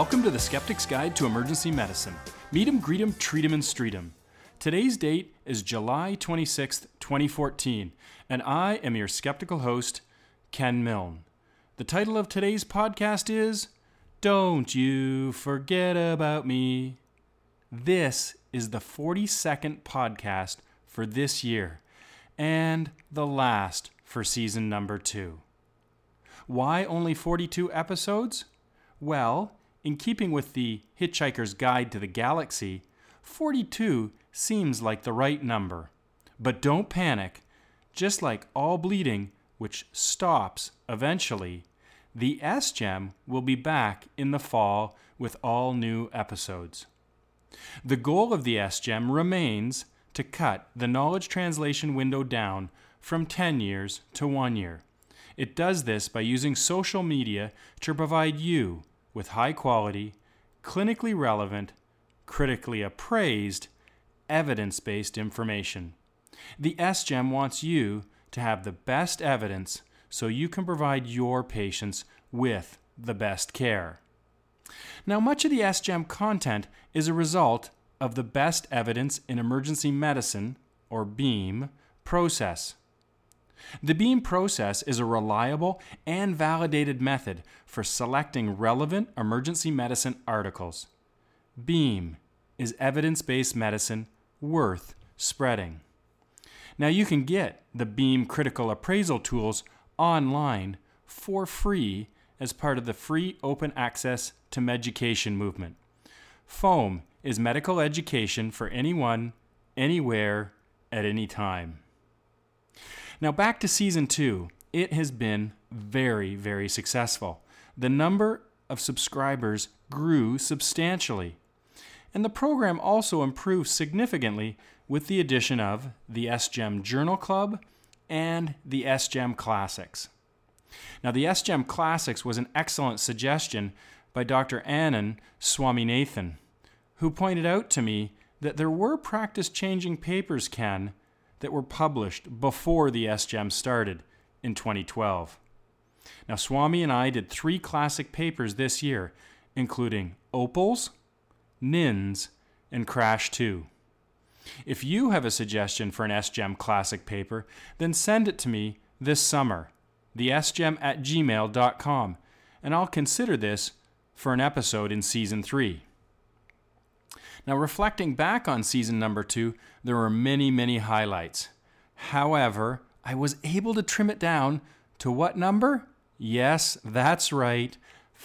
Welcome to the Skeptic's Guide to Emergency Medicine. Meet 'em, greet 'em, treat 'em, and street 'em. Today's date is July 26th, 2014, and I am your skeptical host, Ken Milne. The title of today's podcast is Don't You Forget About Me. This is the 42nd podcast for this year, and the last for season number 2. Why only 42 episodes? Well, in keeping with the Hitchhiker's Guide to the Galaxy, 42 seems like the right number. But don't panic. Just like all bleeding, which stops eventually, the SGEM will be back in the fall with all new episodes. The goal of the SGEM remains to cut the knowledge translation window down from 10 years to 1 year. It does this by using social media to provide you with high-quality, clinically relevant, critically appraised, evidence-based information. The SGEM wants you to have the best evidence so you can provide your patients with the best care. Now, much of the SGEM content is a result of the Best Evidence in Emergency Medicine, or BEAM, process. The BEAM process is a reliable and validated method for selecting relevant emergency medicine articles. BEAM is evidence-based medicine worth spreading. Now you can get the BEAM critical appraisal tools online for free as part of the free open access to Meducation movement. FOAM is medical education for anyone, anywhere, at any time. Now back to Season 2. It has been very, very successful. The number of subscribers grew substantially. And the program also improved significantly with the addition of the SGEM Journal Club and the SGEM Classics. Now the SGEM Classics was an excellent suggestion by Dr. Anand Swaminathan, who pointed out to me that there were practice-changing papers, Ken, that were published before the SGEM started in 2012. Now, Swami and I did 3 classic papers this year, including Opals, NINS, and Crash 2. If you have a suggestion for an SGEM classic paper, then send it to me this summer, thesgem@gmail.com, and I'll consider this for an episode in Season 3. Now, reflecting back on season number 2, there were many, many highlights. However, I was able to trim it down to what number? Yes, that's right,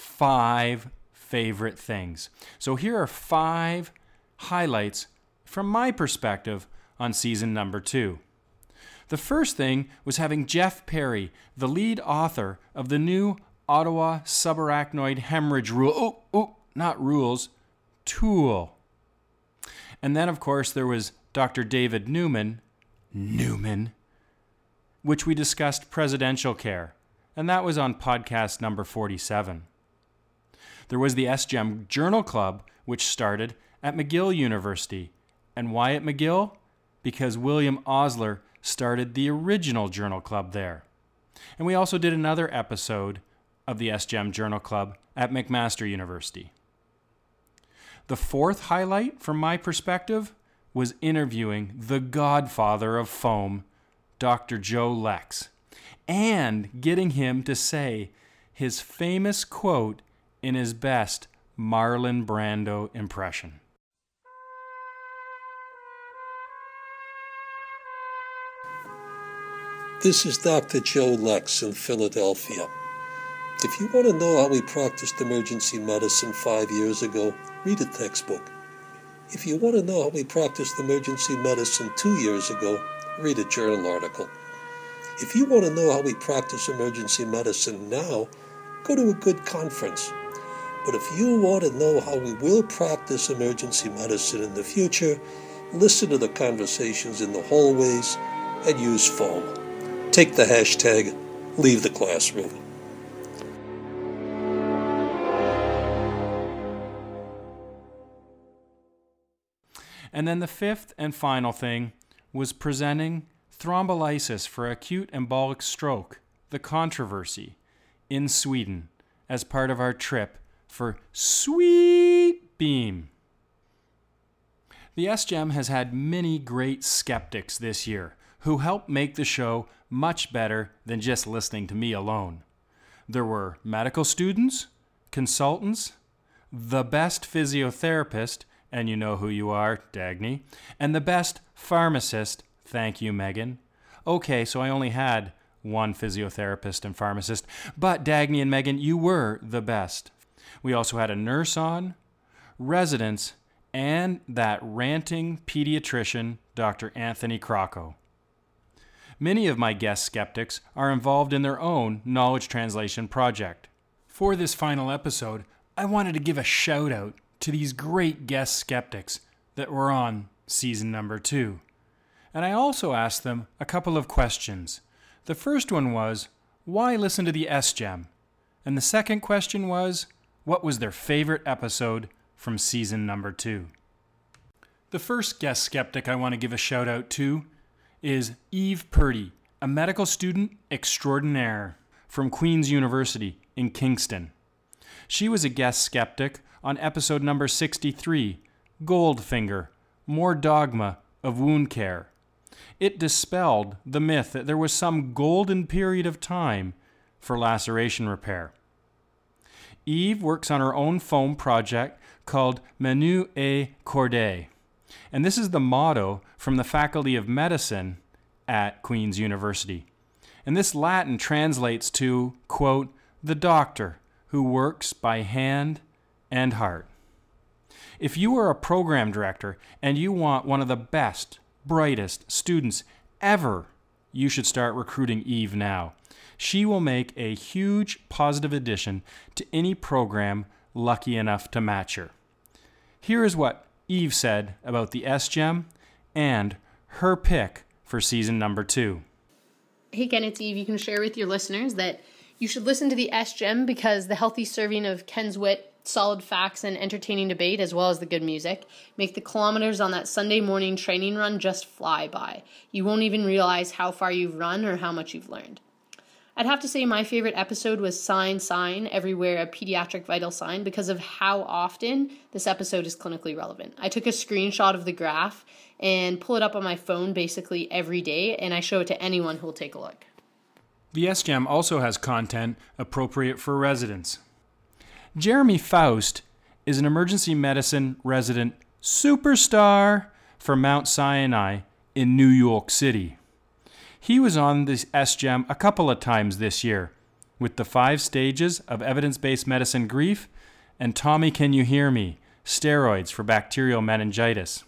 5 favorite things. So here are 5 highlights from my perspective on season number 2. The first thing was having Jeff Perry, the lead author of the new Ottawa Subarachnoid Hemorrhage tool. And then, of course, there was Dr. David Newman, which we discussed presidential care, and that was on podcast number 47. There was the SGEM Journal Club, which started at McGill University. And why at McGill? Because William Osler started the original Journal Club there. And we also did another episode of the SGEM Journal Club at McMaster University. The fourth highlight, from my perspective, was interviewing the godfather of foam, Dr. Joe Lex, and getting him to say his famous quote in his best Marlon Brando impression. This is Dr. Joe Lex in Philadelphia. If you want to know how we practiced emergency medicine 5 years ago, read a textbook. If you want to know how we practiced emergency medicine 2 years ago, read a journal article. If you want to know how we practice emergency medicine now, go to a good conference. But if you want to know how we will practice emergency medicine in the future, listen to the conversations in the hallways and use FOAM. Take the hashtag, leave the classroom. And then the fifth and final thing was presenting thrombolysis for acute embolic stroke, the controversy, in Sweden as part of our trip for Sweet Beam. The SGEM has had many great skeptics this year who helped make the show much better than just listening to me alone. There were medical students, consultants, the best physiotherapist, and you know who you are, Dagny, and the best pharmacist, thank you, Megan. Okay, so I only had one physiotherapist and pharmacist, but Dagny and Megan, you were the best. We also had a nurse on, residents, and that ranting pediatrician, Dr. Anthony Crocco. Many of my guest skeptics are involved in their own knowledge translation project. For this final episode, I wanted to give a shout out to these great guest skeptics that were on season number 2. And I also asked them a couple of questions. The first one was, why listen to the SGEM? And the second question was, what was their favorite episode from season number 2? The first guest skeptic I want to give a shout out to is Eve Purdy, a medical student extraordinaire from Queen's University in Kingston. She was a guest skeptic on episode number 63, Goldfinger, More Dogma of Wound Care. It dispelled the myth that there was some golden period of time for laceration repair. Eve works on her own foam project called Menu et Corday. And this is the motto from the Faculty of Medicine at Queen's University. And this Latin translates to, quote, the doctor who works by hand and heart. If you are a program director and you want one of the best, brightest students ever, you should start recruiting Eve now. She will make a huge positive addition to any program lucky enough to match her. Here is what Eve said about the SGEM and her pick for season number 2. Hey Ken, it's Eve. You can share with your listeners that you should listen to the SGEM because the healthy serving of Ken's wit, solid facts, and entertaining debate, as well as the good music, make the kilometers on that Sunday morning training run just fly by. You won't even realize how far you've run or how much you've learned. I'd have to say my favorite episode was Sign, Everywhere, a Pediatric Vital Sign because of how often this episode is clinically relevant. I took a screenshot of the graph and pull it up on my phone basically every day, and I show it to anyone who will take a look. The SGEM also has content appropriate for residents. Jeremy Faust is an emergency medicine resident superstar for Mount Sinai in New York City. He was on the SGEM a couple of times this year with the 5 stages of evidence-based medicine grief and Tommy Can You Hear Me? Steroids for bacterial meningitis.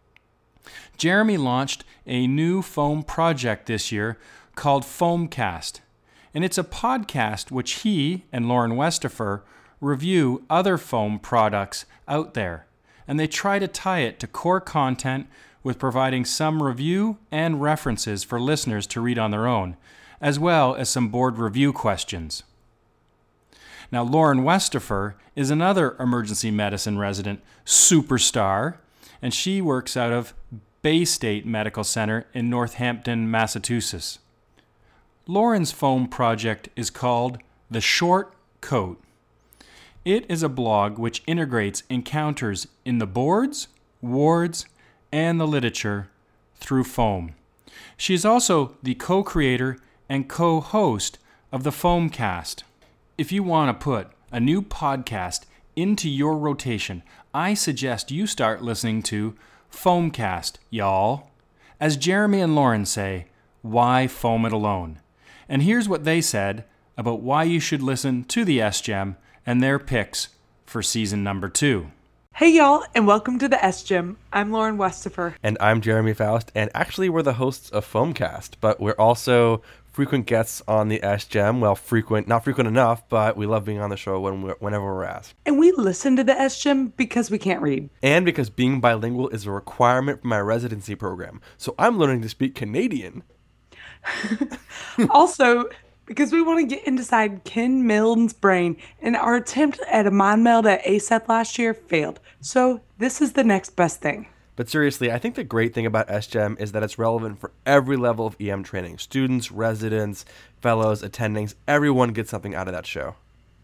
Jeremy launched a new foam project this year called Foamcast, and it's a podcast which he and Lauren Westifer review other foam products out there, and they try to tie it to core content with providing some review and references for listeners to read on their own, as well as some board review questions. Now, Lauren Westifer is another emergency medicine resident superstar, and she works out of Bay State Medical Center in Northampton, Massachusetts. Lauren's foam project is called The Short Coat. It is a blog which integrates encounters in the boards, wards, and the literature through foam. She is also the co-creator and co-host of the Foamcast. If you want to put a new podcast into your rotation, I suggest you start listening to Foamcast, y'all. As Jeremy and Lauren say, why foam it alone? And here's what they said about why you should listen to the SGEM and their picks for season number 2. Hey y'all, and welcome to the SGEM. I'm Lauren Westifer. And I'm Jeremy Faust, and actually we're the hosts of Foamcast, but we're also frequent guests on the SGEM. Well, not frequent enough, but we love being on the show whenever we're asked. And we listen to the SGEM because we can't read. And because being bilingual is a requirement for my residency program, so I'm learning to speak Canadian. Also, because we want to get inside Ken Milne's brain, and our attempt at a mind meld at ASEP last year failed. So this is the next best thing. But seriously, I think the great thing about SGEM is that it's relevant for every level of EM training. Students, residents, fellows, attendings, everyone gets something out of that show.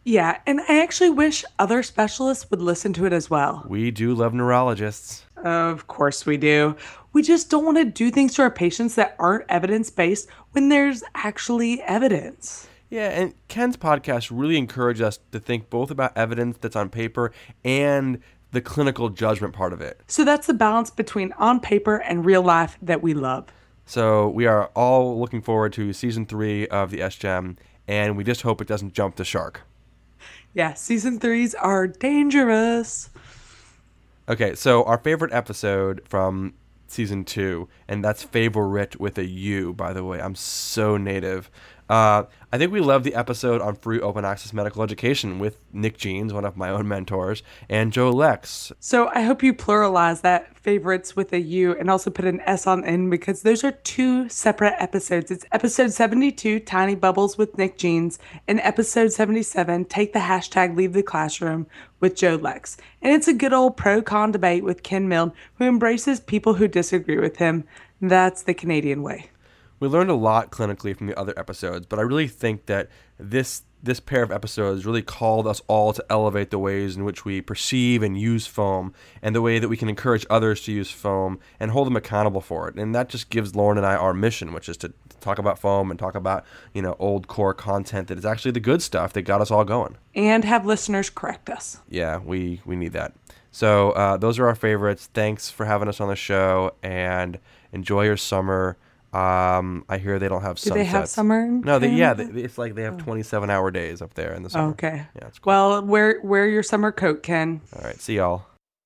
Yeah, and I actually wish other specialists would listen to it as well. We do love neurologists. Of course we do. We just don't want to do things to our patients that aren't evidence-based when there's actually evidence. Yeah, and Ken's podcast really encouraged us to think both about evidence that's on paper and the clinical judgment part of it. So that's the balance between on paper and real life that we love. So we are all looking forward to season 3 of the SGEM, and we just hope it doesn't jump the shark. Yeah, season 3s are dangerous. Okay, so our favorite episode from season 2, and that's favorite with a U, by the way. I'm so native. I think we love the episode on free open access medical education with Nick Jeans, one of my own mentors, and Joe Lex. So I hope you pluralize that favorites with a U and also put an S on N because those are 2 separate episodes. It's episode 72, Tiny Bubbles with Nick Jeans, and episode 77, Take the Hashtag Leave the Classroom with Joe Lex. And it's a good old pro-con debate with Ken Milne, who embraces people who disagree with him. That's the Canadian way. We learned a lot clinically from the other episodes, but I really think that this pair of episodes really called us all to elevate the ways in which we perceive and use foam and the way that we can encourage others to use foam and hold them accountable for it. And that just gives Lauren and I our mission, which is to talk about foam and talk about, old core content that is actually the good stuff that got us all going. And have listeners correct us. Yeah, we need that. So those are our favorites. Thanks for having us on the show, and enjoy your summer. I hear they don't have sunsets. Do they have summer? No, it's like they have 27-hour days up there in the summer. Okay. Yeah, it's cool. Well, wear your summer coat, Ken. All right, see y'all.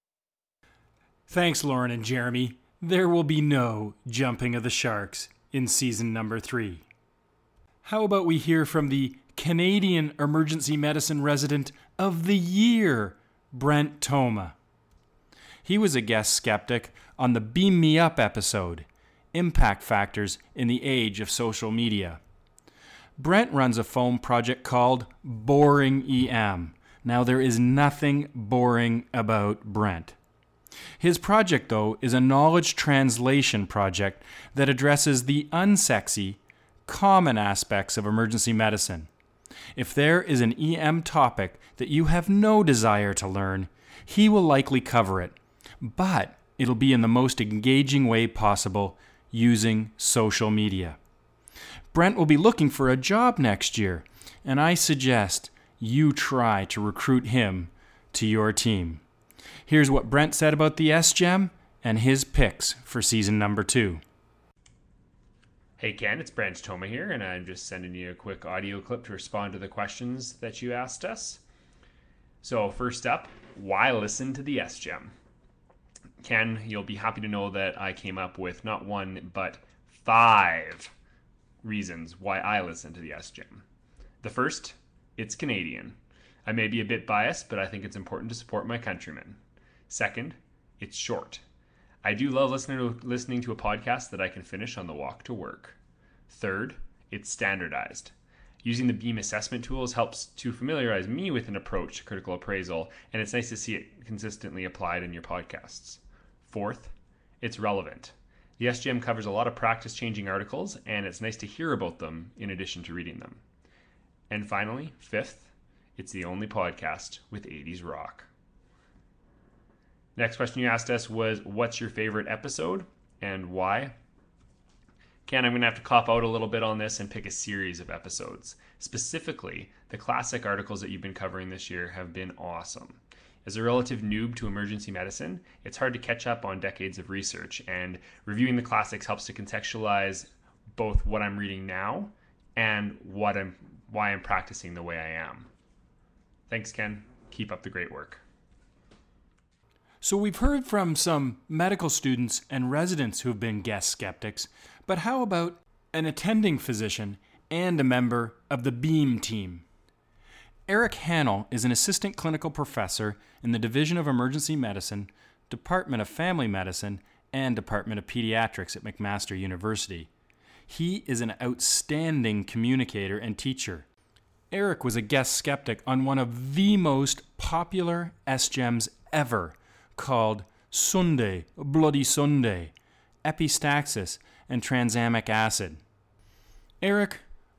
Thanks, Lauren and Jeremy. There will be no jumping of the sharks in season number 3. How about we hear from the Canadian Emergency Medicine Resident of the Year, Brent Thoma. He was a guest skeptic on the Beam Me Up episode, Impact Factors in the Age of Social Media. Brent runs a foam project called Boring EM. Now, there is nothing boring about Brent. His project, though, is a knowledge translation project that addresses the unsexy, common aspects of emergency medicine. If there is an EM topic that you have no desire to learn, he will likely cover it, but it'll be in the most engaging way possible using social media. Brent will be looking for a job next year, and I suggest you try to recruit him to your team. Here's what Brent said about the SGEM and his picks for season number 2. Hey Ken, it's Brent Thoma here, and I'm just sending you a quick audio clip to respond to the questions that you asked us. So first up, why listen to the SGEM? Ken, you'll be happy to know that I came up with not 1, but 5 reasons why I listen to the SGEM. The first, it's Canadian. I may be a bit biased, but I think it's important to support my countrymen. Second, it's short. I do love listening to a podcast that I can finish on the walk to work. Third, it's standardized. Using the BEAM assessment tools helps to familiarize me with an approach to critical appraisal, and it's nice to see it consistently applied in your podcasts. Fourth, it's relevant. The SGEM covers a lot of practice-changing articles, and it's nice to hear about them in addition to reading them. And finally, fifth, it's the only podcast with 80s rock. Next question you asked us was, what's your favorite episode and why? Ken, I'm going to have to cop out a little bit on this and pick a series of episodes. Specifically, the classic articles that you've been covering this year have been awesome. As a relative noob to emergency medicine, it's hard to catch up on decades of research, and reviewing the classics helps to contextualize both what I'm reading now and why I'm practicing the way I am. Thanks, Ken. Keep up the great work. So we've heard from some medical students and residents who have been guest skeptics, but how about an attending physician and a member of the BEAM team? Eric Hannell is an assistant clinical professor in the Division of Emergency Medicine, Department of Family Medicine, and Department of Pediatrics at McMaster University. He is an outstanding communicator and teacher. Eric was a guest skeptic on one of the most popular SGEMs ever, called Sunday, Bloody Sunday, Epistaxis, and Tranexamic Acid. Eric,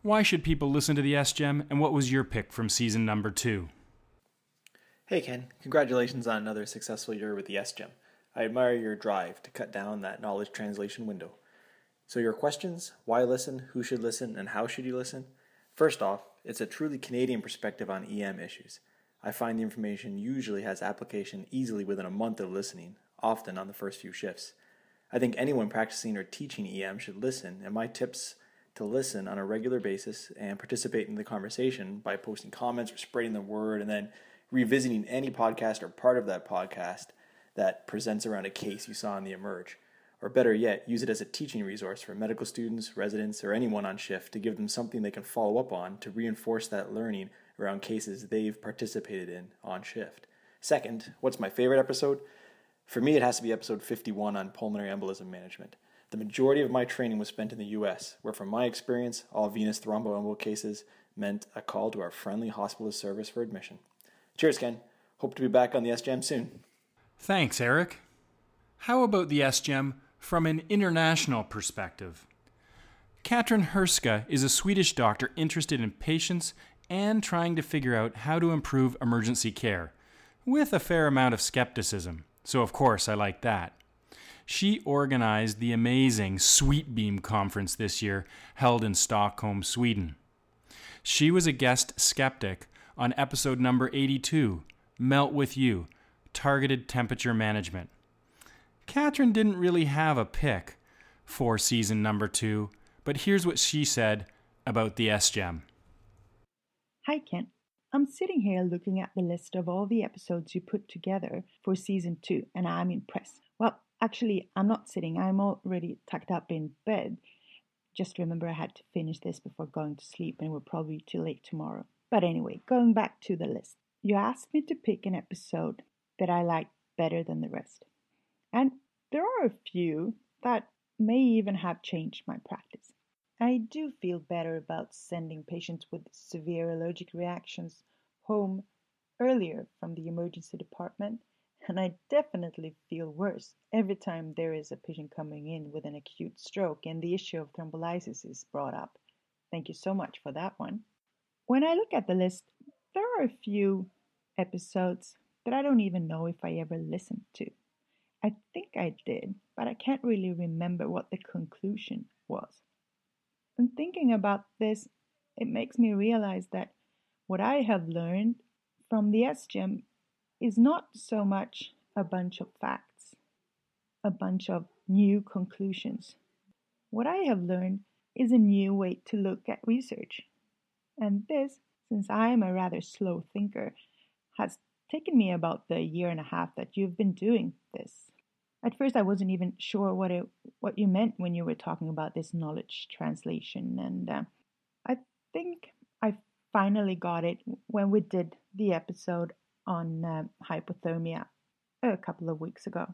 Why should people listen to the SGEM, and what was your pick from season number 2? Hey Ken, congratulations on another successful year with the SGEM. I admire your drive to cut down that knowledge translation window. So your questions, why listen, who should listen, and how should you listen? First off, it's a truly Canadian perspective on EM issues. I find the information usually has application easily within a month of listening, often on the first few shifts. I think anyone practicing or teaching EM should listen, and my tips to listen on a regular basis and participate in the conversation by posting comments or spreading the word and then revisiting any podcast or part of that podcast that presents around a case you saw in the Emerge. Or better yet, use it as a teaching resource for medical students, residents, or anyone on shift to give them something they can follow up on to reinforce that learning around cases they've participated in on shift. Second, what's my favorite episode? For me, it has to be episode 51 on pulmonary embolism management. The majority of my training was spent in the U.S., where from my experience, all venous thromboembol cases meant a call to our friendly hospitalist service for admission. Cheers, Ken. Hope to be back on the SGEM soon. Thanks, Eric. How about the SGEM from an international perspective? Katrin Herska is a Swedish doctor interested in patients and trying to figure out how to improve emergency care, with a fair amount of skepticism. So of course I like that. She organized the amazing Sweetbeam conference this year, held in Stockholm, Sweden. She was a guest skeptic on episode number 82, Melt With You, Targeted Temperature Management. Katrin didn't really have a pick for season number 2, but here's what she said about the SGEM. Hi Ken, I'm sitting here looking at the list of all the episodes you put together for season 2 and I'm impressed. Well, actually I'm not sitting, I'm already tucked up in bed. Just remember I had to finish this before going to sleep and it will probably be too late tomorrow. But anyway, going back to the list. You asked me to pick an episode that I liked better than the rest. And there are a few that may even have changed my practice. I do feel better about sending patients with severe allergic reactions home earlier from the emergency department, and I definitely feel worse every time there is a patient coming in with an acute stroke and the issue of thrombolysis is brought up. Thank you so much for that one. When I look at the list, there are a few episodes that I don't even know if I ever listened to. I think I did, but I can't really remember what the conclusion was. And thinking about this, it makes me realize that what I have learned from the SGEM is not so much a bunch of facts, a bunch of new conclusions. What I have learned is a new way to look at research. And this, since I am a rather slow thinker, has taken me about the year and a half that you've been doing this. At first, I wasn't even sure what you meant when you were talking about this knowledge translation. And I think I finally got it when we did the episode on hypothermia a couple of weeks ago.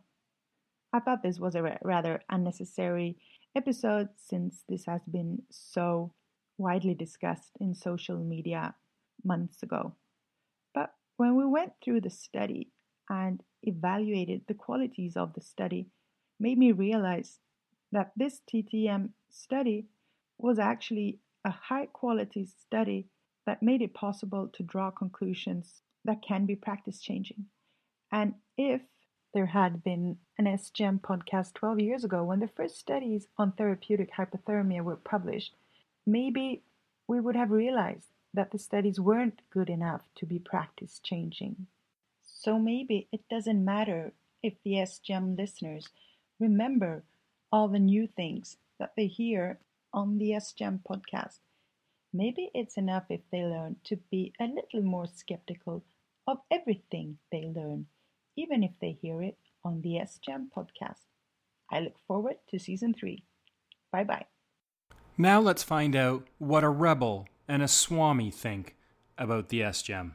I thought this was a rather unnecessary episode since this has been so widely discussed in social media months ago. But when we went through the study and evaluated the qualities of the study, made me realize that this TTM study was actually a high quality study that made it possible to draw conclusions that can be practice changing. And if there had been an SGEM podcast 12 years ago when the first studies on therapeutic hypothermia were published, maybe we would have realized that the studies weren't good enough to be practice changing. So maybe it doesn't matter if the SGEM listeners remember all the new things that they hear on the SGEM podcast. Maybe it's enough if they learn to be a little more skeptical of everything they learn, even if they hear it on the SGEM podcast. I look forward to season 3. Bye-bye. Now let's find out what a rebel and a Swami think about the SGEM.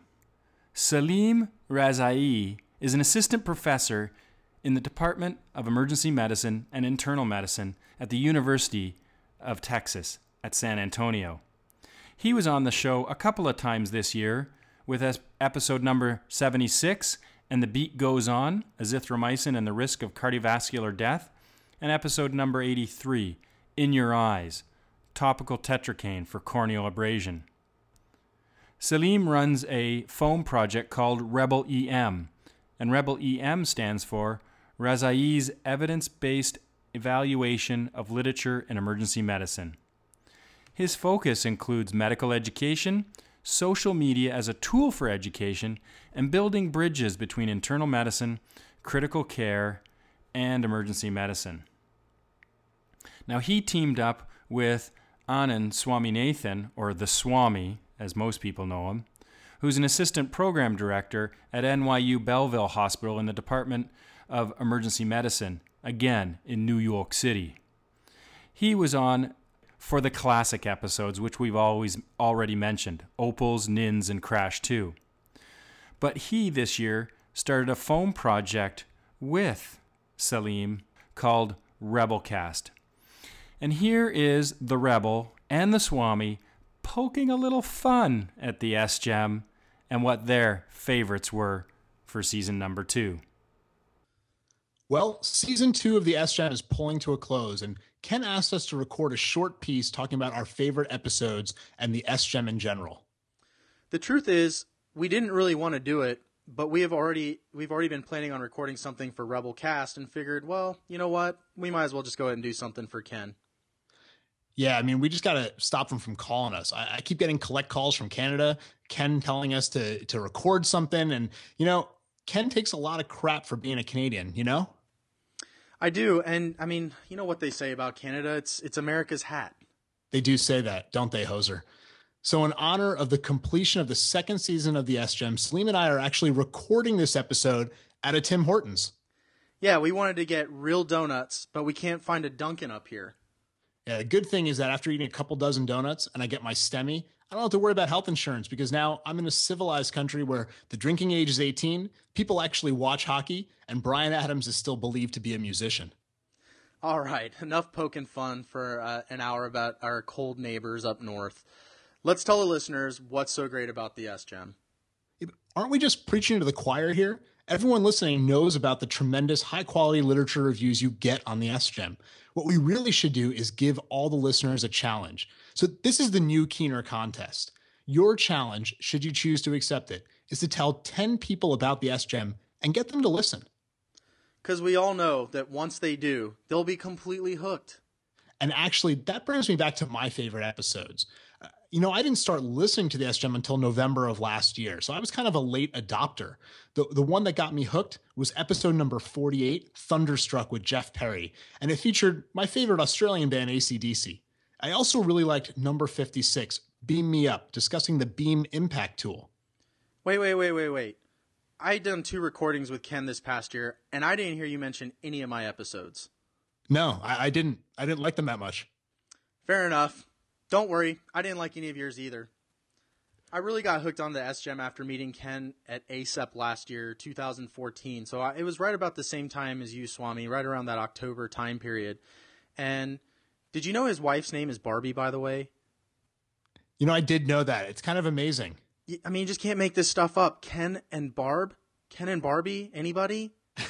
Salim Razai is an assistant professor in the Department of Emergency Medicine and Internal Medicine at the University of Texas at San Antonio. He was on the show a couple of times this year with episode number 76, And the Beat Goes On, Azithromycin and the Risk of Cardiovascular Death, and episode number 83, In Your Eyes, topical tetracaine for corneal abrasion. Salim runs a foam project called Rebel EM, and Rebel EM stands for Razai's Evidence-Based Evaluation of Literature in Emergency Medicine. His focus includes medical education, social media as a tool for education, and building bridges between internal medicine, critical care, and emergency medicine. Now, he teamed up with Anand Swaminathan, or the Swami, as most people know him, who's an assistant program director at NYU Belleville Hospital in the Department of Emergency Medicine, again in New York City. He was on for the classic episodes, which we've already mentioned, Opals, Nins, and Crash 2. But he, this year, started a foam project with Salim called Rebelcast. And here is the Rebel and the Swami poking a little fun at the SGEM and what their favorites were for season number 2. Well, season 2 of the SGEM is pulling to a close, and Ken asked us to record a short piece talking about our favorite episodes and the SGEM in general. The truth is, we didn't really want to do it, but we've already been planning on recording something for Rebelcast and figured, well, you know what? We might as well just go ahead and do something for Ken. Yeah, I mean, we just got to stop them from calling us. I keep getting collect calls from Canada, Ken telling us to record something. And, Ken takes a lot of crap for being a Canadian, I do. And, I mean, you know what they say about Canada? It's America's hat. They do say that, don't they, Hoser? So in honor of the completion of the second season of the SGEM, Salim and I are actually recording this episode at a Tim Hortons. Yeah, we wanted to get real donuts, but we can't find a Dunkin' up here. Yeah, the good thing is that after eating a couple dozen donuts and I get my STEMI, I don't have to worry about health insurance because now I'm in a civilized country where the drinking age is 18, people actually watch hockey, and Bryan Adams is still believed to be a musician. All right, enough poking fun for an hour about our cold neighbors up north. Let's tell the listeners what's so great about the SGEM. Aren't we just preaching to the choir here? Everyone listening knows about the tremendous high-quality literature reviews you get on the SGEM. What we really should do is give all the listeners a challenge. So this is the new Keener contest. Your challenge, should you choose to accept it, is to tell 10 people about the SGEM and get them to listen. Because we all know that once they do, they'll be completely hooked. And actually, that brings me back to my favorite episodes. I didn't start listening to the SGEM until November of last year, so I was kind of a late adopter. The one that got me hooked was episode number 48, Thunderstruck with Jeff Perry, and it featured my favorite Australian band, AC/DC. I also really liked number 56, Beam Me Up, discussing the Beam Impact Tool. Wait. I done 2 recordings with Ken this past year, and I didn't hear you mention any of my episodes. No, I didn't. I didn't like them that much. Fair enough. Don't worry, I didn't like any of yours either. I really got hooked on the SGEM after meeting Ken at ACEP last year, 2014. So it was right about the same time as you, Swami, right around that October time period. And did you know his wife's name is Barbie, by the way? I did know that. It's kind of amazing. I mean, you just can't make this stuff up. Ken and Barbie, anybody?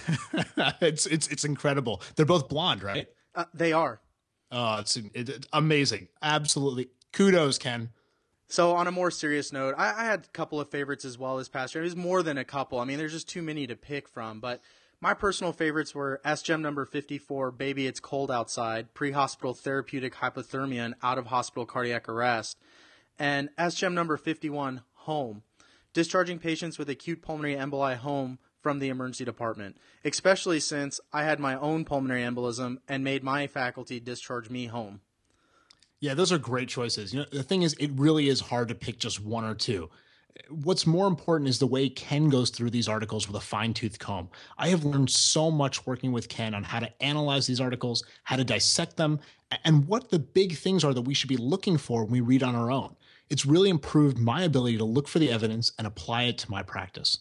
It's incredible. They're both blonde, right? They are. Oh, it's amazing. Absolutely. Kudos, Ken. So on a more serious note, I had a couple of favorites as well this past year. It was more than a couple. I mean, there's just too many to pick from. But my personal favorites were SGEM number 54, Baby It's Cold Outside, Pre-Hospital Therapeutic Hypothermia and Out-of-Hospital Cardiac Arrest, and SGEM number 51, Home, Discharging Patients with Acute Pulmonary Emboli Home from the emergency department, especially since I had my own pulmonary embolism and made my faculty discharge me home. Yeah, those are great choices. The thing is, it really is hard to pick just one or two. What's more important is the way Ken goes through these articles with a fine-tooth comb. I have learned so much working with Ken on how to analyze these articles, how to dissect them, and what the big things are that we should be looking for when we read on our own. It's really improved my ability to look for the evidence and apply it to my practice.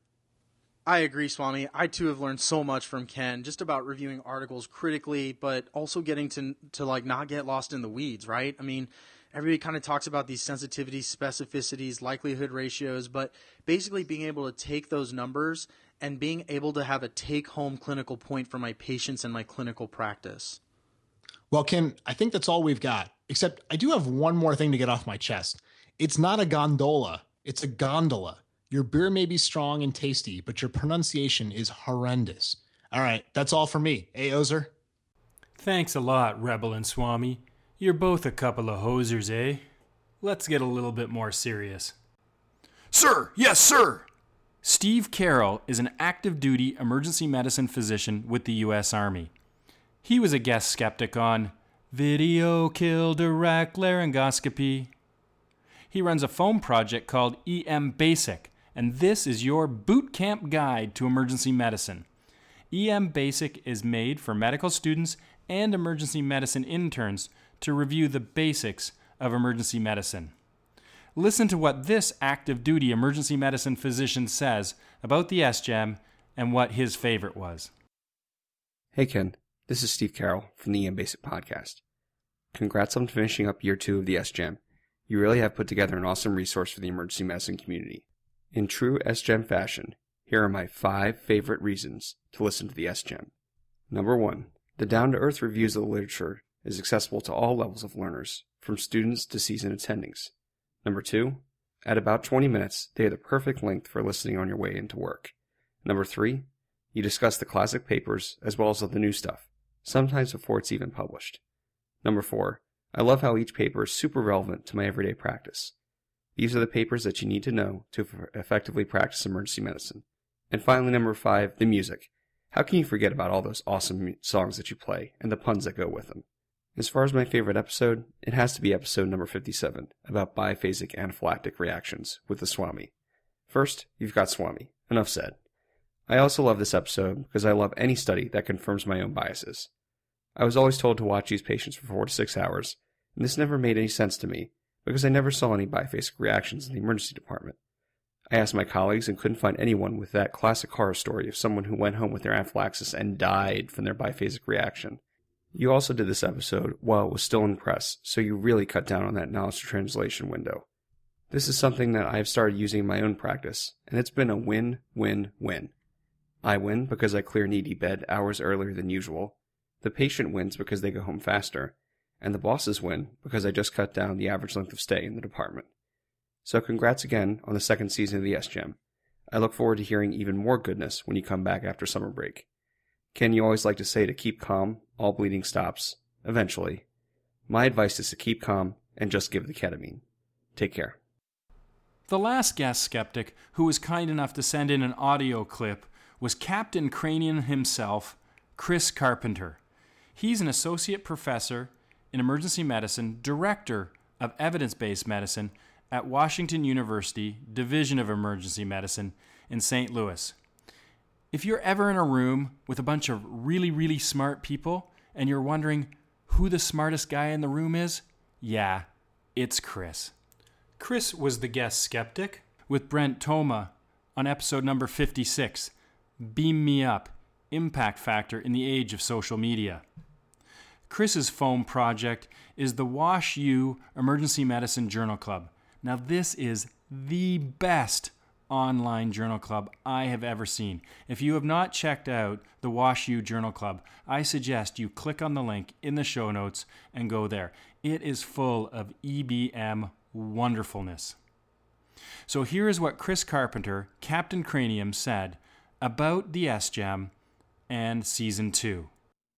I agree, Swami. I too have learned so much from Ken, just about reviewing articles critically, but also getting to not get lost in the weeds, right? I mean, everybody kind of talks about these sensitivities, specificities, likelihood ratios, but basically being able to take those numbers and being able to have a take-home clinical point for my patients and my clinical practice. Well, Ken, I think that's all we've got. Except I do have one more thing to get off my chest. It's not a gondola, it's a gondola. Your beer may be strong and tasty, but your pronunciation is horrendous. All right, that's all for me. Hey, Ozer? Thanks a lot, Rebel and Swami. You're both a couple of hosers, eh? Let's get a little bit more serious. Sir! Yes, sir! Steve Carroll is an active duty emergency medicine physician with the U.S. Army. He was a guest skeptic on Video Kill Direct Laryngoscopy. He runs a foam project called EM Basic, and this is your boot camp guide to emergency medicine. EM Basic is made for medical students and emergency medicine interns to review the basics of emergency medicine. Listen to what this active duty emergency medicine physician says about the SGEM and what his favorite was. Hey Ken, this is Steve Carroll from the EM Basic Podcast. Congrats on finishing up year 2 of the SGEM. You really have put together an awesome resource for the emergency medicine community. In true SGEM fashion, here are my 5 favorite reasons to listen to the SGEM. Number 1, the down-to-earth reviews of the literature is accessible to all levels of learners, from students to seasoned attendings. Number 2, at about 20 minutes, they are the perfect length for listening on your way into work. Number 3, you discuss the classic papers as well as the new stuff, sometimes before it's even published. Number 4, I love how each paper is super relevant to my everyday practice. These are the papers that you need to know to effectively practice emergency medicine. And finally, number 5, the music. How can you forget about all those awesome songs that you play and the puns that go with them? As far as my favorite episode, it has to be episode number 57, about biphasic anaphylactic reactions with the Swami. First, you've got Swami. Enough said. I also love this episode because I love any study that confirms my own biases. I was always told to watch these patients for 4 to 6 hours, and this never made any sense to me because I never saw any biphasic reactions in the emergency department. I asked my colleagues and couldn't find anyone with that classic horror story of someone who went home with their anaphylaxis and died from their biphasic reaction. You also did this episode while it was still in press, so you really cut down on that knowledge to translation window. This is something that I've started using in my own practice, and it's been a win-win-win. I win because I clear needy bed hours earlier than usual, the patient wins because they go home faster, and the bosses win because I just cut down the average length of stay in the department. So congrats again on the 2nd season of the SGEM. I look forward to hearing even more goodness when you come back after summer break. Ken, you always like to say to keep calm, all bleeding stops, eventually. My advice is to keep calm and just give the ketamine. Take care. The last guest skeptic who was kind enough to send in an audio clip was Captain Cranium himself, Chris Carpenter. He's an associate professor in emergency medicine, director of evidence-based medicine at Washington University Division of Emergency Medicine in St. Louis. If you're ever in a room with a bunch of really, really smart people and you're wondering who the smartest guy in the room is, yeah, it's Chris. Chris was the guest skeptic with Brent Toma on episode number 56, Beam Me Up, Impact Factor in the Age of Social Media. Chris's foam project is the WashU Emergency Medicine Journal Club. Now this is the best online journal club I have ever seen. If you have not checked out the WashU Journal Club, I suggest you click on the link in the show notes and go there. It is full of EBM wonderfulness. So here is what Chris Carpenter, Captain Cranium, said about the SGEM and Season 2.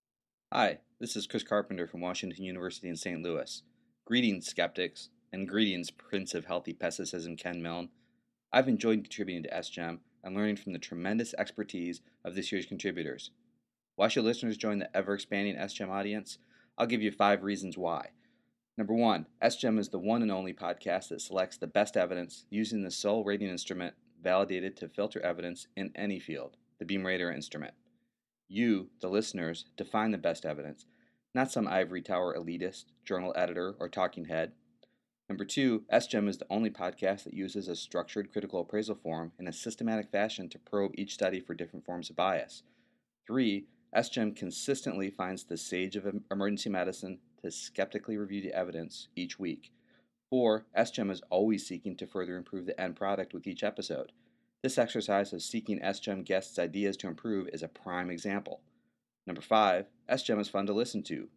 Hi, this is Chris Carpenter from Washington University in St. Louis. Greetings, skeptics, and greetings, Prince of Healthy Pessimism, Ken Milne. I've enjoyed contributing to SGEM and learning from the tremendous expertise of this year's contributors. Why should listeners join the ever-expanding SGEM audience? I'll give you 5 reasons why. Number 1, SGEM is the one and only podcast that selects the best evidence using the sole rating instrument validated to filter evidence in any field, the Beam Radar instrument. You, the listeners, define the best evidence, not some ivory tower elitist, journal editor, or talking head. Number 2, SGEM is the only podcast that uses a structured critical appraisal form in a systematic fashion to probe each study for different forms of bias. 3, SGEM consistently finds the sage of emergency medicine to skeptically review the evidence each week. 4, SGEM is always seeking to further improve the end product with each episode. This exercise of seeking SGEM guests' ideas to improve is a prime example. Number 5, SGEM is fun to listen to.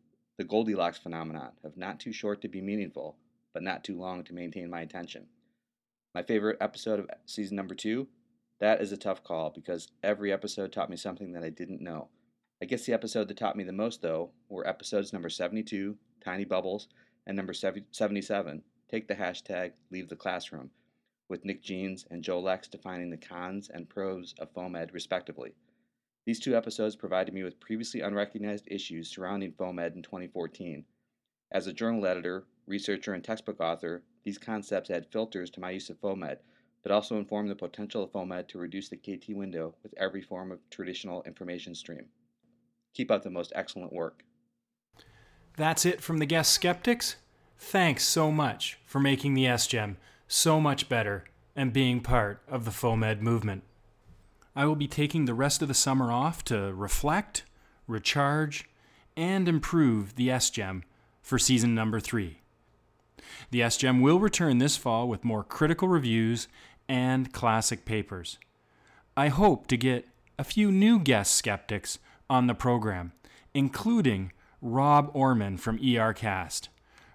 the Goldilocks phenomenon of not too short to be meaningful, but not too long to maintain my attention. My favorite episode of season number 2? That is a tough call because every episode taught me something that I didn't know. I guess the episode that taught me the most, though, were episodes number 72, Tiny Bubbles, and number 77, Take the Hashtag, Leave the Classroom, with Nick Jeans and Joe Lex defining the cons and pros of FOAMed respectively. These 2 episodes provided me with previously unrecognized issues surrounding FOAMed in 2014. As a journal editor, researcher, and textbook author, these concepts add filters to my use of FOAMed, but also inform the potential of FOAMed to reduce the KT window with every form of traditional information stream. Keep up the most excellent work. That's it from the guest skeptics. Thanks so much for making the SGEM so much better and being part of the FOAMed movement. I will be taking the rest of the summer off to reflect, recharge, and improve the SGEM for season number 3. The SGEM will return this fall with more critical reviews and classic papers. I hope to get a few new guest skeptics on the program, including Rob Orman from ERcast.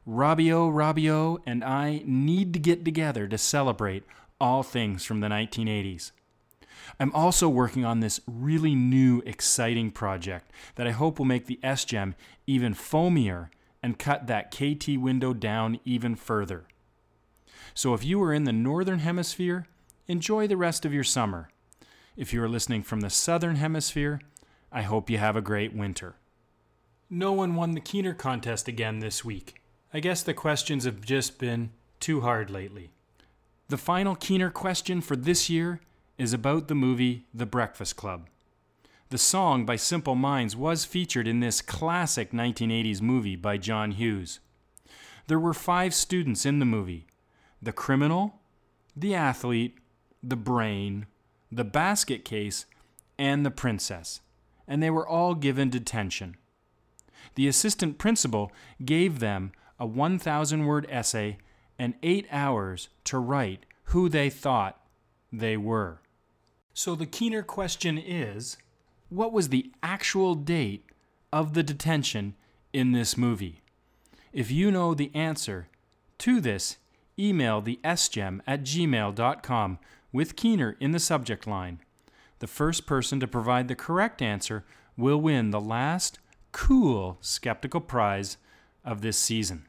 Robbio and I need to get together to celebrate all things from the 1980s. I'm also working on this really new, exciting project that I hope will make the SGEM even foamier and cut that KT window down even further. So if you are in the Northern Hemisphere, enjoy the rest of your summer. If you are listening from the Southern Hemisphere, I hope you have a great winter. No one won the Keener contest again this week. I guess the questions have just been too hard lately. The final Keener question for this year is about the movie The Breakfast Club. The song by Simple Minds was featured in this classic 1980s movie by John Hughes. There were 5 students in the movie: the criminal, the athlete, the brain, the basket case, and the princess, and they were all given detention. The assistant principal gave them a 1,000-word essay and 8 hours to write who they thought they were. So the Keener question is, what was the actual date of the detention in this movie? If you know the answer to this, email the sgem@gmail.com with Keener in the subject line. The first person to provide the correct answer will win the last cool skeptical prize of this season.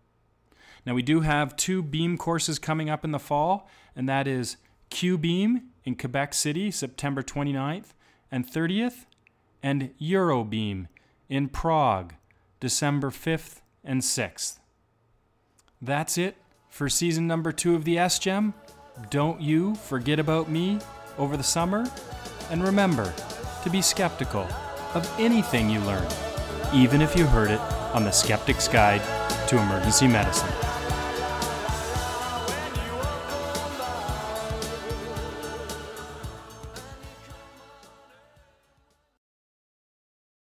Now we do have 2 BEAM courses coming up in the fall, and that is Q-BEAM in Quebec City, September 29th and 30th, and Eurobeam in Prague, December 5th and 6th. That's it for season number 2 of the SGEM. Don't you forget about me over the summer, and remember to be skeptical of anything you learn, even if you heard it on the Skeptic's Guide to Emergency Medicine.